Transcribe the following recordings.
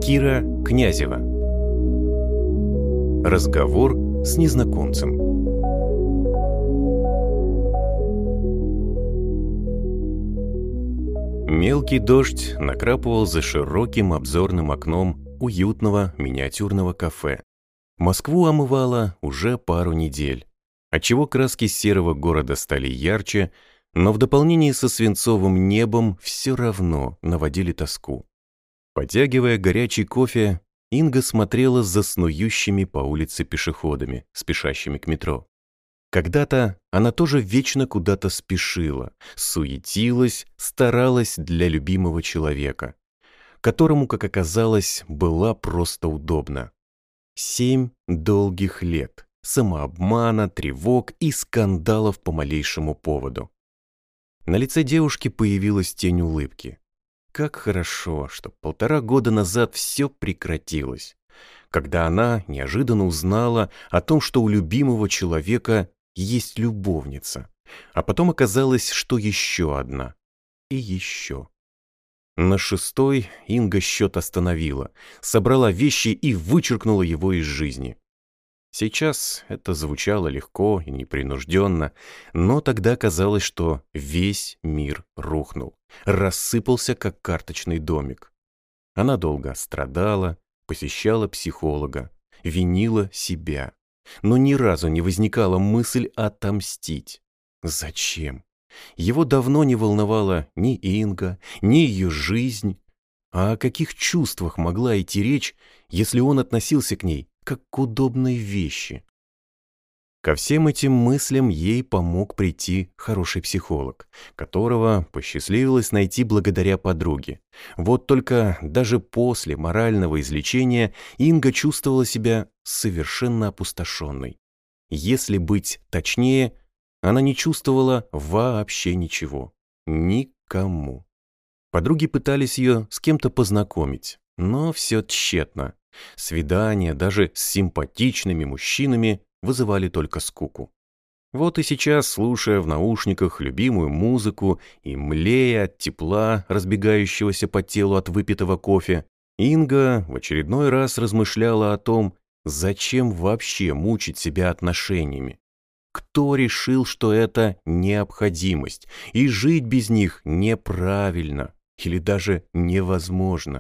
Кира Князева. Разговор с незнакомцем. Мелкий дождь накрапывал за широким обзорным окном уютного миниатюрного кафе. Москву омывало уже пару недель, отчего краски серого города стали ярче, но в дополнении со свинцовым небом все равно наводили тоску. Потягивая горячий кофе, Инга смотрела за снующими по улице пешеходами, спешащими к метро. Когда-то она тоже вечно куда-то спешила, суетилась, старалась для любимого человека, которому, как оказалось, была просто удобна. 7 долгих лет самообмана, тревог и скандалов по малейшему поводу. На лице девушки появилась тень улыбки. Как хорошо, что 1,5 года назад все прекратилось, когда она неожиданно узнала о том, что у любимого человека есть любовница, а потом оказалось, что еще одна. И еще. На 6-й Инга счет остановила, собрала вещи и вычеркнула его из жизни. Сейчас это звучало легко и непринужденно, но тогда казалось, что весь мир рухнул, рассыпался, как карточный домик. Она долго страдала, посещала психолога, винила себя, но ни разу не возникала мысль отомстить. Зачем? Его давно не волновала ни Инга, ни ее жизнь. А о каких чувствах могла идти речь, если он относился к ней как к удобной вещи? Ко всем этим мыслям ей помог прийти хороший психолог, которого посчастливилось найти благодаря подруге. Вот только даже после морального излечения Инга чувствовала себя совершенно опустошенной. Если быть точнее, она не чувствовала вообще ничего. Никому. Подруги пытались ее с кем-то познакомить, но все тщетно. Свидания даже с симпатичными мужчинами вызывали только скуку. Вот и сейчас, слушая в наушниках любимую музыку и млея от тепла, разбегающегося по телу от выпитого кофе, Инга в очередной раз размышляла о том, зачем вообще мучить себя отношениями. Кто решил, что это необходимость, и жить без них неправильно или даже невозможно?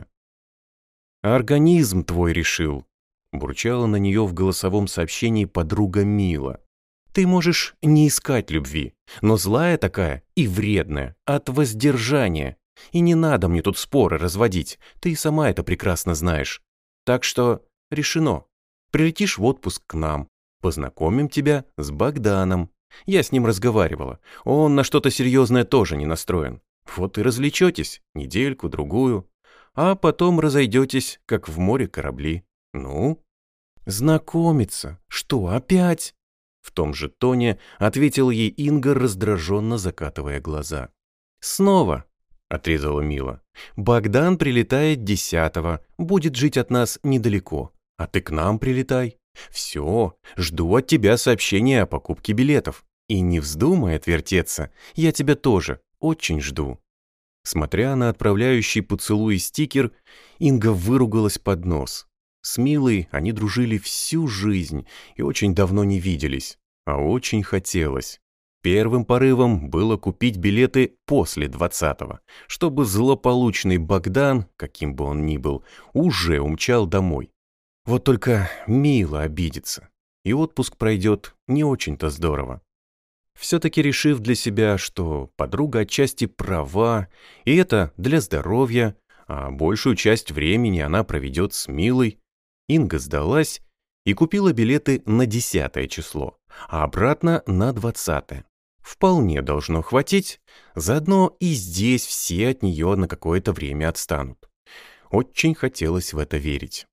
«Организм твой решил», — бурчала на нее в голосовом сообщении подруга Мила. «Ты можешь не искать любви, но злая такая и вредная, от воздержания. И не надо мне тут споры разводить, ты и сама это прекрасно знаешь. Так что решено. Прилетишь в отпуск к нам. Познакомим тебя с Богданом. Я с ним разговаривала. Он на что-то серьезное тоже не настроен. Вот и развлечетесь недельку-другую, а потом разойдетесь, как в море корабли. Ну?» «Знакомиться? Что, опять?» В том же тоне ответила ей Инга, раздраженно закатывая глаза. «Снова», — отрезала Мила. «Богдан прилетает 10-го, будет жить от нас недалеко, а ты к нам прилетай. Все, жду от тебя сообщения о покупке билетов. И не вздумай отвертеться, я тебя тоже очень жду». Смотря на отправляющий поцелуй стикер, Инга выругалась под нос. С Милой они дружили всю жизнь и очень давно не виделись, а очень хотелось. Первым порывом было купить билеты после 20-го, чтобы злополучный Богдан, каким бы он ни был, уже умчал домой. Вот только Мила обидится, и отпуск пройдет не очень-то здорово. Все-таки решив для себя, что подруга отчасти права, и это для здоровья, а большую часть времени она проведет с Милой, Инга сдалась и купила билеты на 10 число, а обратно на 20. Вполне должно хватить, заодно и здесь все от нее на какое-то время отстанут. Очень хотелось в это верить.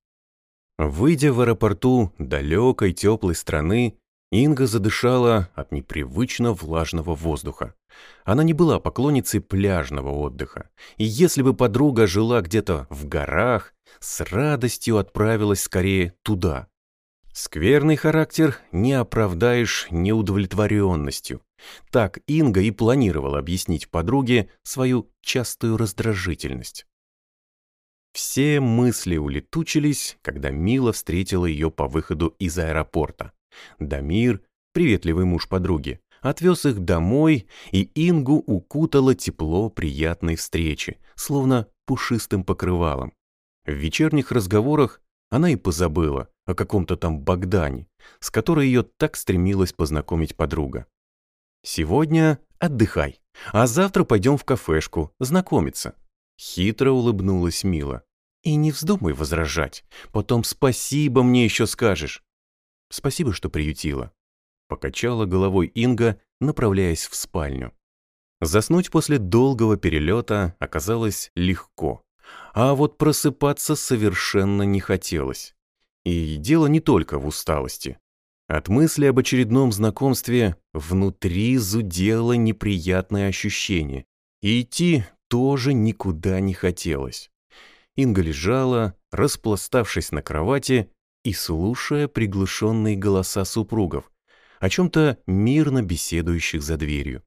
Выйдя в аэропорту далекой теплой страны, Инга задышала от непривычно влажного воздуха. Она не была поклонницей пляжного отдыха, и если бы подруга жила где-то в горах, с радостью отправилась скорее туда. Скверный характер не оправдаешь неудовлетворенностью. Так Инга и планировала объяснить подруге свою частую раздражительность. Все мысли улетучились, когда Мила встретила ее по выходу из аэропорта. Дамир, приветливый муж подруги, отвез их домой, и Ингу укутало тепло приятной встречи, словно пушистым покрывалом. В вечерних разговорах она и позабыла о каком-то там Богдане, с которой ее так стремилась познакомить подруга. «Сегодня отдыхай, а завтра пойдем в кафешку знакомиться». Хитро улыбнулась Мила. «И не вздумай возражать, потом спасибо мне еще скажешь». «Спасибо, что приютила», — покачала головой Инга, направляясь в спальню. Заснуть после долгого перелета оказалось легко, а вот просыпаться совершенно не хотелось. И дело не только в усталости. От мысли об очередном знакомстве внутри зудело неприятное ощущение, и идти тоже никуда не хотелось. Инга лежала, распластавшись на кровати и слушая приглушенные голоса супругов, о чем-то мирно беседующих за дверью.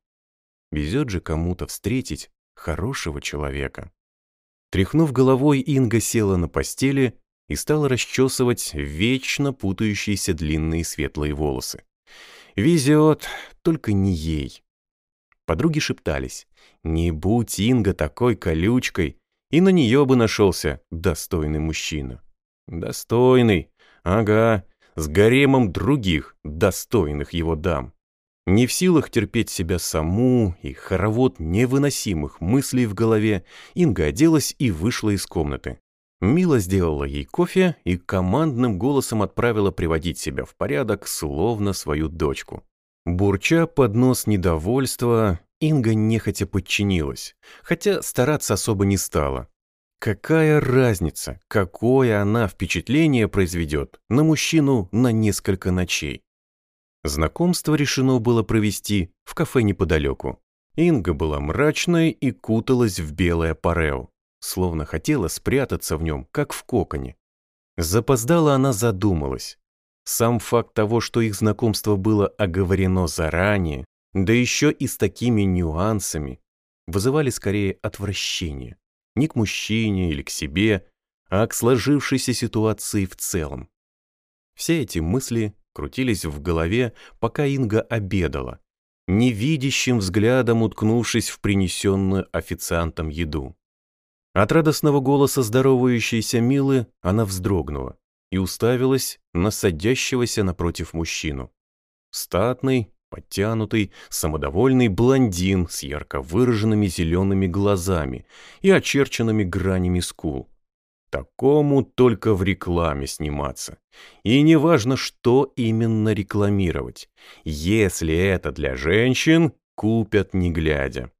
Везет же кому-то встретить хорошего человека. Тряхнув головой, Инга села на постели и стала расчесывать вечно путающиеся длинные светлые волосы. Везет, только не ей. Подруги шептались: не будь Инга такой колючкой, и на нее бы нашелся достойный мужчина. Достойный, ага, с гаремом других достойных его дам. Не в силах терпеть себя саму и хоровод невыносимых мыслей в голове, Инга оделась и вышла из комнаты. Мила сделала ей кофе и командным голосом отправила приводить себя в порядок, словно свою дочку. Бурча под нос недовольства, Инга нехотя подчинилась, хотя стараться особо не стала. Какая разница, какое она впечатление произведет на мужчину на несколько ночей? Знакомство решено было провести в кафе неподалеку. Инга была мрачной и куталась в белое парео, словно хотела спрятаться в нем, как в коконе. Запоздала она задумалась. Сам факт того, что их знакомство было оговорено заранее, да еще и с такими нюансами, вызывали скорее отвращение. Не к мужчине или к себе, а к сложившейся ситуации в целом. Все эти мысли крутились в голове, пока Инга обедала, невидящим взглядом уткнувшись в принесенную официантом еду. От радостного голоса здоровающейся Милы она вздрогнула и уставилась на садящегося напротив мужчину. Статный, подтянутый, самодовольный блондин с ярко выраженными зелеными глазами и очерченными гранями скул. Такому только в рекламе сниматься. И не важно, что именно рекламировать. Если это для женщин, купят не глядя.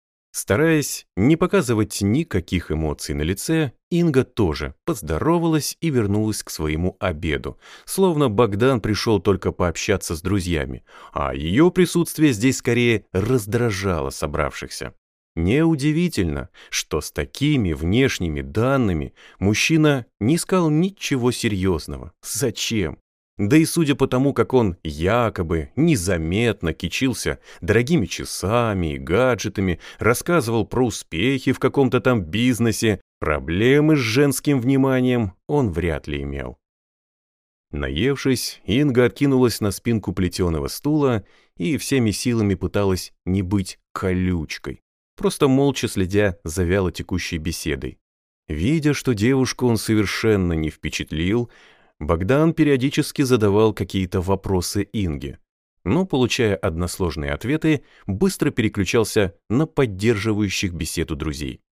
Стараясь не показывать никаких эмоций на лице, Инга тоже поздоровалась и вернулась к своему обеду, словно Богдан пришел только пообщаться с друзьями, а ее присутствие здесь скорее раздражало собравшихся. Неудивительно, что с такими внешними данными мужчина не искал ничего серьезного. Зачем? Да и судя по тому, как он якобы незаметно кичился дорогими часами и гаджетами, рассказывал про успехи в каком-то там бизнесе, проблемы с женским вниманием он вряд ли имел. Наевшись, Инга откинулась на спинку плетеного стула и всеми силами пыталась не быть колючкой, просто молча следя за вяло текущей беседой. Видя, что девушку он совершенно не впечатлил, Богдан периодически задавал какие-то вопросы Инге, но, получая односложные ответы, быстро переключался на поддерживающих беседу друзей.